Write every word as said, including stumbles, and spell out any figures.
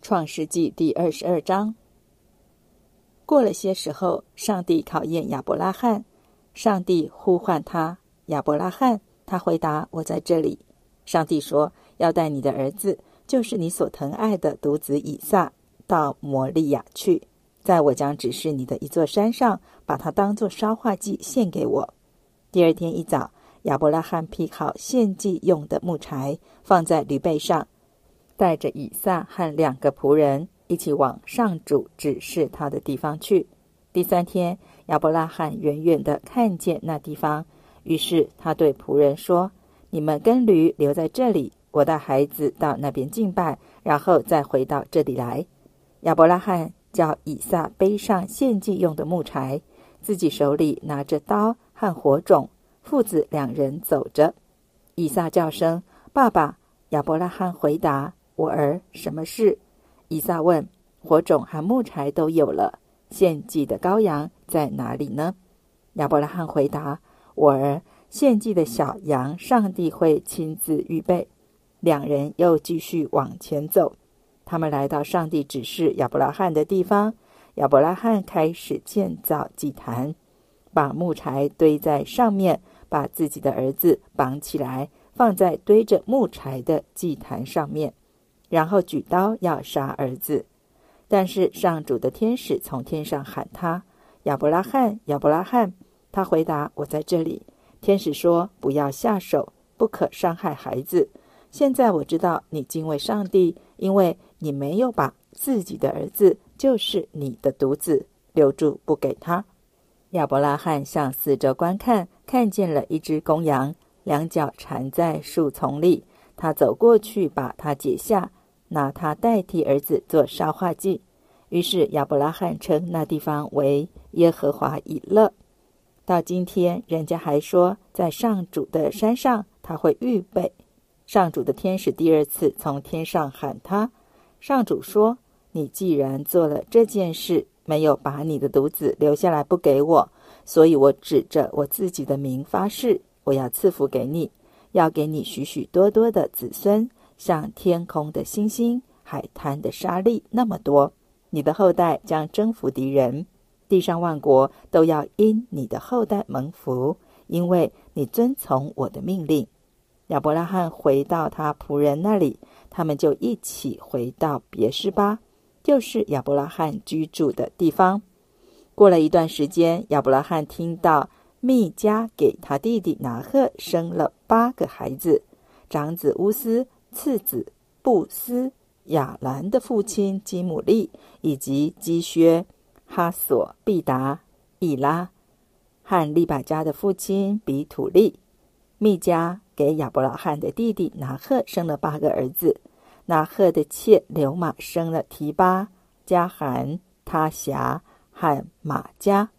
创世纪第二十二章。过了些时候，上帝考验亚伯拉罕，上帝呼唤他，亚伯拉罕，他回答，我在这里。上帝说，要带你的儿子，就是你所疼爱的独子以撒，到摩利亚去，在我将指示你的一座山上，把它当作烧化祭献给我。第二天一早，亚伯拉罕劈好献祭用的木柴，放在驴背上，带着以撒和两个仆人一起往上主指示他的地方去。第三天，亚伯拉罕远远地看见那地方，于是他对仆人说，你们跟驴留在这里，我带孩子到那边敬拜，然后再回到这里来。亚伯拉罕叫以撒背上献祭用的木柴，自己手里拿着刀和火种，父子两人走着。以撒叫声，爸爸。亚伯拉罕回答，我儿，什么事？以撒问，火种和木柴都有了，献祭的羔羊在哪里呢？亚伯拉罕回答，我儿，献祭的小羊上帝会亲自预备。两人又继续往前走，他们来到上帝指示亚伯拉罕的地方。亚伯拉罕开始建造祭坛，把木柴堆在上面，把自己的儿子绑起来，放在堆着木柴的祭坛上面，然后举刀要杀儿子。但是上主的天使从天上喊他，亚伯拉罕，亚伯拉罕。他回答，我在这里。天使说，不要下手，不可伤害孩子。现在我知道你敬畏上帝，因为你没有把自己的儿子，就是你的独子，留住不给他。亚伯拉罕向四周观看，看见了一只公羊，两脚缠在树丛里。他走过去，把它解下，拿它代替儿子做烧化祭。于是亚伯拉罕称那地方为耶和华以勒。到今天，人家还说，在上主的山上，他会预备。上主的天使第二次从天上喊他，上主说，你既然做了这件事，没有把你的独子留下来不给我，所以我指着我自己的名发誓，我要赐福给你，要给你许许多多的子孙，像天空的星星，海滩的沙粒那么多。你的后代将征服敌人，地上万国都要因你的后代蒙福，因为你遵从我的命令。亚伯拉罕回到他仆人那里，他们就一起回到别是巴，就是亚伯拉罕居住的地方。过了一段时间，亚伯拉罕听到密迦给他弟弟拿鹤生了八个孩子，长子乌斯，次子布斯，亚兰的父亲基姆利，以及基薛、哈索、毕达、以拉，和利百加的父亲比土利。密迦给亚伯拉罕的弟弟拿鹤生了八个儿子，拿鹤的妾流玛生了提巴、加含、他辖和玛迦。